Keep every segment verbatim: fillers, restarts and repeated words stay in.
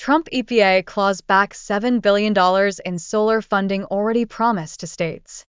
Trump E P A claws back seven billion dollars in solar funding already promised to states.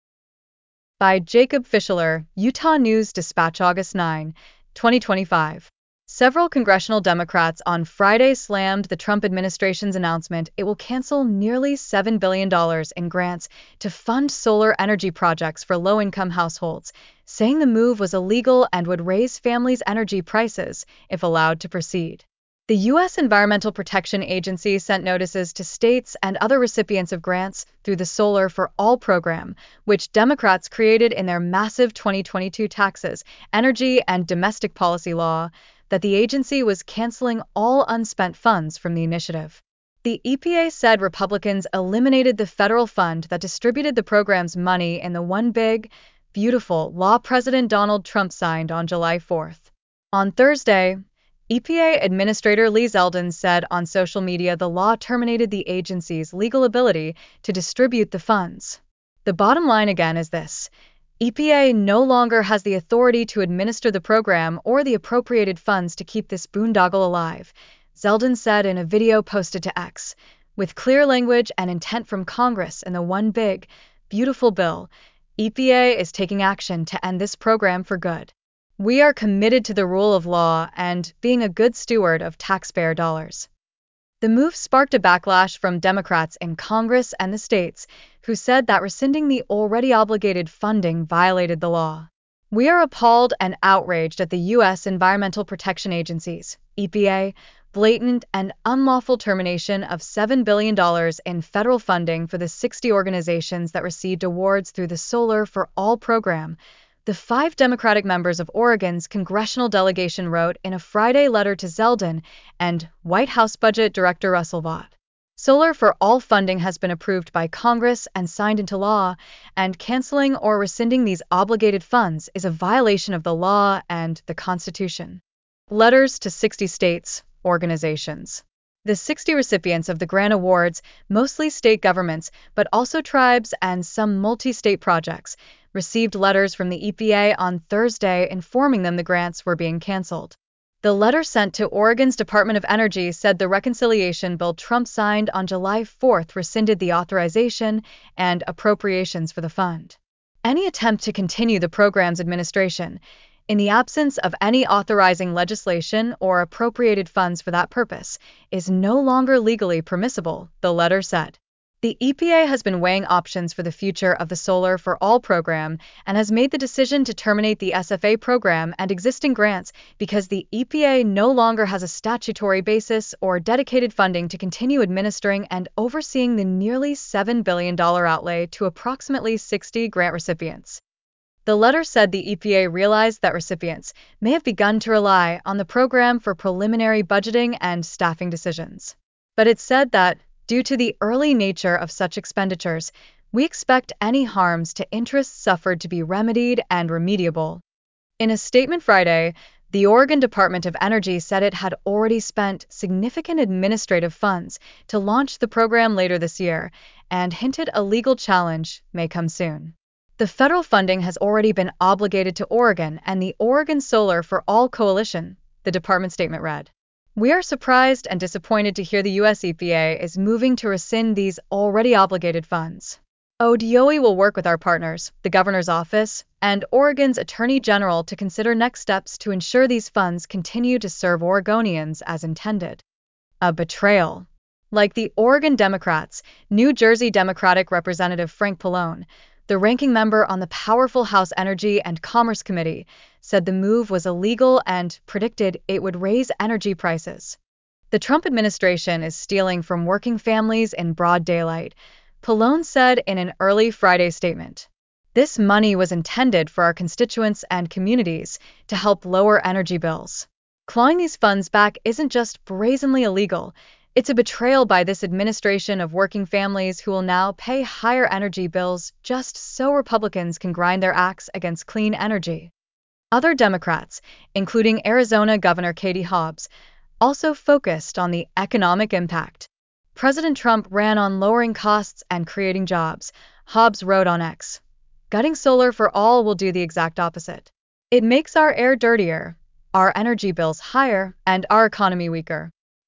By Jacob Fischler, Utah News Dispatch, August ninth, twenty twenty-five. Several congressional Democrats on Friday slammed the Trump administration's announcement it will cancel nearly seven billion dollars in grants to fund solar energy projects for low-income households, saying the move was illegal and would raise families' energy prices if allowed to proceed. The U S Environmental Protection Agency sent notices to states and other recipients of grants through the Solar for All program, which Democrats created in their massive twenty twenty-two taxes, energy, and domestic policy law, that the agency was canceling all unspent funds from the initiative. The E P A said Republicans eliminated the federal fund that distributed the program's money in the One Big, Beautiful law President Donald Trump signed on July fourth. On Thursday, E P A Administrator Lee Zeldin said on social media the law terminated the agency's legal ability to distribute the funds. The bottom line again is this: E P A no longer has the authority to administer the program or the appropriated funds to keep this boondoggle alive, Zeldin said in a video posted to X. With clear language and intent from Congress in the One Big, Beautiful bill, E P A is taking action to end this program for good. We are committed to the rule of law and being a good steward of taxpayer dollars. The move sparked a backlash from Democrats in Congress and the states, who said that rescinding the already obligated funding violated the law. We are appalled and outraged at the U S Environmental Protection Agency's, E P A, blatant and unlawful termination of seven billion dollars in federal funding for the sixty organizations that received awards through the Solar for All program, the five Democratic members of Oregon's congressional delegation wrote in a Friday letter to Zeldin and White House Budget Director Russell Vought. Solar for All funding has been approved by Congress and signed into law, and canceling or rescinding these obligated funds is a violation of the law and the Constitution. Letters to sixty states, organizations. The sixty recipients of the grant awards, mostly state governments, but also tribes and some multi-state projects, received letters from the E P A on Thursday informing them the grants were being canceled. The letter sent to Oregon's Department of Energy said the reconciliation bill Trump signed on July fourth rescinded the authorization and appropriations for the fund. Any attempt to continue the program's administration, in the absence of any authorizing legislation or appropriated funds for that purpose, is no longer legally permissible, the letter said. The E P A has been weighing options for the future of the Solar for All program and has made the decision to terminate the S F A program and existing grants because the E P A no longer has a statutory basis or dedicated funding to continue administering and overseeing the nearly seven billion dollars outlay to approximately sixty grant recipients. The letter said the E P A realized that recipients may have begun to rely on the program for preliminary budgeting and staffing decisions. But it said that, due to the early nature of such expenditures, we expect any harms to interests suffered to be remedied and remediable. In a statement Friday, the Oregon Department of Energy said it had already spent significant administrative funds to launch the program later this year and hinted a legal challenge may come soon. The federal funding has already been obligated to Oregon and the Oregon Solar for All Coalition, the department statement read. We are surprised and disappointed to hear the U S E P A is moving to rescind these already obligated funds. O D O E will work with our partners, the Governor's Office, and Oregon's Attorney General to consider next steps to ensure these funds continue to serve Oregonians as intended. A betrayal. Like the Oregon Democrats, New Jersey Democratic Representative Frank Pallone, the ranking member on the powerful House Energy and Commerce Committee, said the move was illegal and predicted it would raise energy prices. The Trump administration is stealing from working families in broad daylight, Pallone said in an early Friday statement. This money was intended for our constituents and communities to help lower energy bills. Clawing these funds back isn't just brazenly illegal, it's a betrayal by this administration of working families who will now pay higher energy bills just so Republicans can grind their axe against clean energy. Other Democrats, including Arizona Governor Katie Hobbs, also focused on the economic impact. President Trump ran on lowering costs and creating jobs, Hobbs wrote on X. Gutting Solar for All will do the exact opposite. It makes our air dirtier, our energy bills higher, and our economy weaker.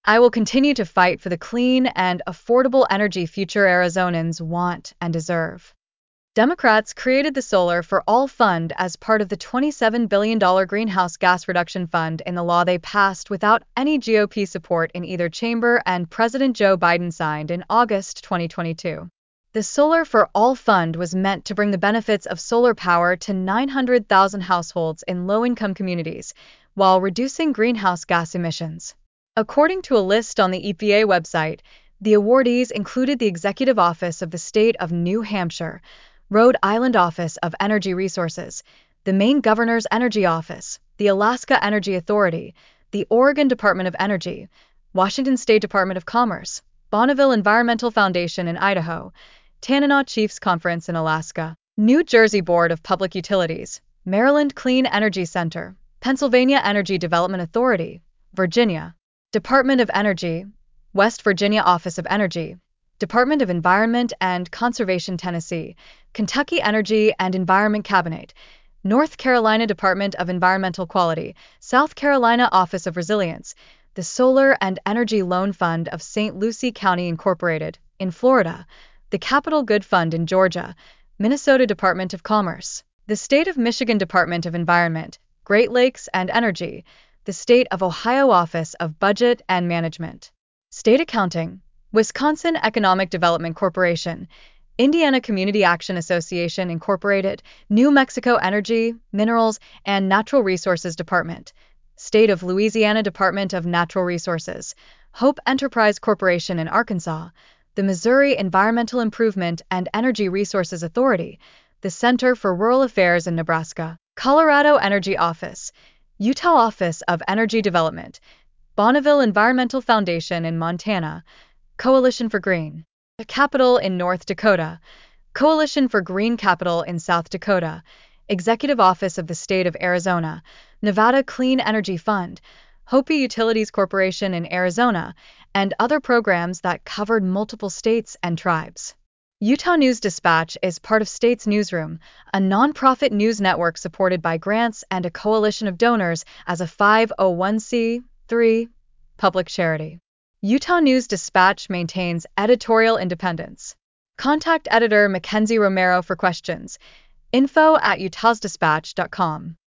I will continue to fight for the clean and affordable energy future Arizonans want and deserve. Democrats created the Solar for All Fund as part of the twenty-seven billion dollars Greenhouse Gas Reduction Fund in the law they passed without any G O P support in either chamber and President Joe Biden signed in August twenty twenty-two. The Solar for All Fund was meant to bring the benefits of solar power to nine hundred thousand households in low-income communities while reducing greenhouse gas emissions. According to a list on the E P A website, the awardees included the Executive Office of the State of New Hampshire, Rhode Island Office of Energy Resources, the Maine Governor's Energy Office, the Alaska Energy Authority, the Oregon Department of Energy, Washington State Department of Commerce, Bonneville Environmental Foundation in Idaho, Tanana Chiefs Conference in Alaska, New Jersey Board of Public Utilities, Maryland Clean Energy Center, Pennsylvania Energy Development Authority, Virginia, Department of Energy, West Virginia Office of Energy, Department of Environment and Conservation Tennessee, Kentucky Energy and Environment Cabinet, North Carolina Department of Environmental Quality, South Carolina Office of Resilience, the Solar and Energy Loan Fund of Saint Lucie County Incorporated, in Florida, the Capital Good Fund in Georgia, Minnesota Department of Commerce, the State of Michigan Department of Environment, Great Lakes and Energy, the State of Ohio Office of Budget and Management, State Accounting, Wisconsin Economic Development Corporation, Indiana Community Action Association Incorporated, New Mexico Energy, Minerals, and Natural Resources Department, State of Louisiana Department of Natural Resources, Hope Enterprise Corporation in Arkansas, the Missouri Environmental Improvement and Energy Resources Authority, the Center for Rural Affairs in Nebraska, Colorado Energy Office, Utah Office of Energy Development, Bonneville Environmental Foundation in Montana, Coalition for Green Capital in North Dakota, Coalition for Green Capital in South Dakota, Executive Office of the State of Arizona, Nevada Clean Energy Fund, Hopi Utilities Corporation in Arizona, and other programs that covered multiple states and tribes. Utah News Dispatch is part of States Newsroom, a nonprofit news network supported by grants and a coalition of donors as a five oh one c three public charity. Utah News Dispatch maintains editorial independence. Contact editor Mackenzie Romero for questions. Info at utahsdispatch dot com.